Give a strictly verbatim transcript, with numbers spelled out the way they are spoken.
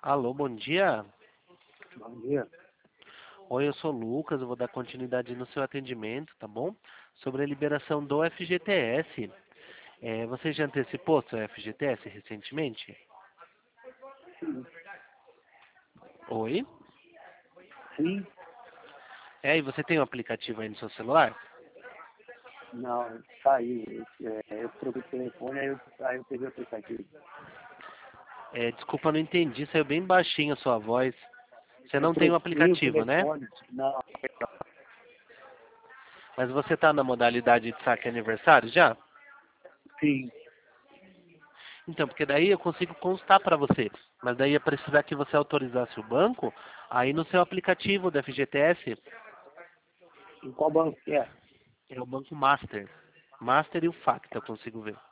Alô, bom dia. Bom dia. Oi, eu sou o Lucas, eu vou dar continuidade no seu atendimento, tá bom? Sobre a liberação do F G T S. É, você já antecipou seu F G T S recentemente? Sim. Oi? Sim? É, e você tem o aplicativo aí no seu celular? Não, saiu. É, eu troquei de telefone, aí eu, aí eu peguei o aplicativo. É, desculpa, eu não entendi, saiu bem baixinho a sua voz. Você Eu não tem o troquei o aplicativo, né? telefone. Não, Mas você está na modalidade de saque aniversário já? sim. Então, porque daí eu consigo constar para você. Mas daí ia precisar que você autorizasse o banco aí no seu aplicativo do F G T S. Em qual banco que é? É o Banco Master. Master e o Facta, eu consigo ver.